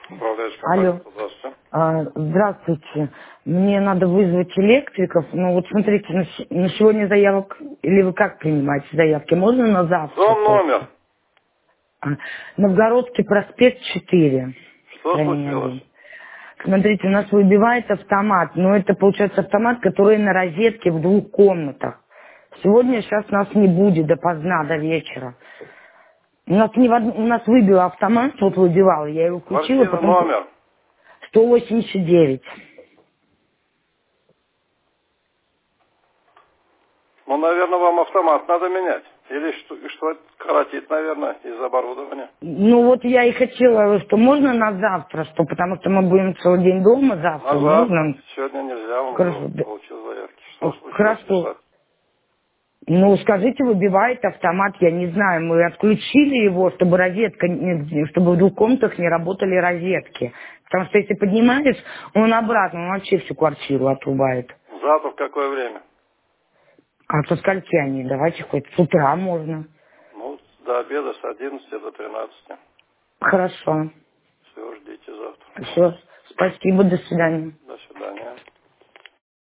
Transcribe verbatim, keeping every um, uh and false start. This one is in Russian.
Управляющая компания. Алло. Здравствуйте. А, здравствуйте. Мне надо вызвать электриков. Ну вот смотрите, на, се- на сегодня заявок, или вы как принимаете заявки? Можно на завтра Дом только? номер. А, Новгородский проспект четыре, Что строение случилось? один. Смотрите, у нас выбивает автомат, но это получается автомат, который на розетке в двух комнатах. Сегодня сейчас нас не будет допоздна, до вечера. У нас, не в од- у нас выбил автомат, вот выбивал, я его включила, Квартира потом номер. сто восемьдесят девять. Ну, наверное, вам автомат надо менять. Или что, что коротить, наверное, из оборудования. Ну вот я и хотела, что можно на завтра, что потому что мы будем целый день дома На завтра, завтра. можно? Сегодня нельзя, он Хорошо, уже да. получил заявки. Что О, случилось, хорошо. писать? Ну, скажите, выбивает автомат, я не знаю, мы отключили его, чтобы розетка, не- чтобы в двух комнатах не работали розетки. Потому что если поднимаешь, он обратно, он вообще всю квартиру отрубает. Завтра в какое время? А со скольки они? Давайте хоть с утра можно. Ну, до обеда с одиннадцати до тринадцати. Хорошо. Все, ждите завтра. Все, спасибо, до свидания.